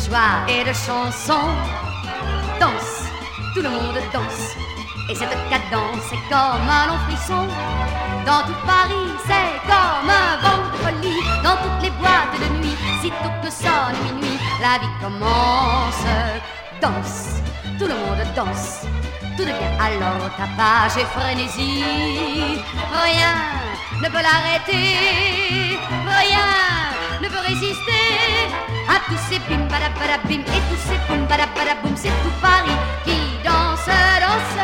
joie et de chansons. Danse, tout le monde danse. Et cette cadence est comme un long frisson. Dans tout Paris, c'est comme un vent de folie. Dans toutes les boîtes de nuit, sitôt que sonne minuit, la vie commence. Danse, tout le monde danse. Tout devient alors tapage et frénésie. Rien ne peut l'arrêter, rien ne peut résister à tous ces bim badabadabim et tous ces bim badabadaboum. C'est tout Paris qui danse, danse.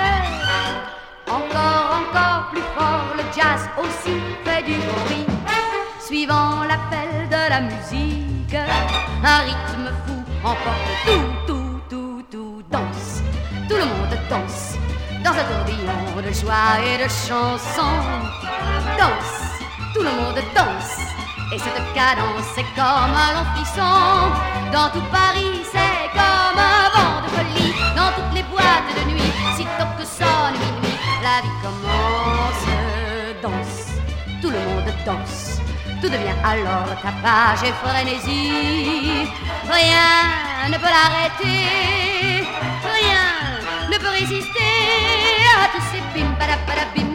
Encore plus fort, le jazz aussi fait du bruit. Suivant l'appel de la musique, un rythme fou emporte tout. Danse, tout le monde danse dans un tourbillon de joie et de chansons. Danse, tout le monde danse. Et cette cadence est comme un long frisson. Dans tout Paris, c'est comme un vent de folie. Dans toutes les boîtes de nuit, sitôt que sonne minuit, la vie commence. Danse, tout le monde danse. Tout devient alors tapage et frénésie. Rien ne peut l'arrêter, rien ne peut résister à tous ces bim badabadabim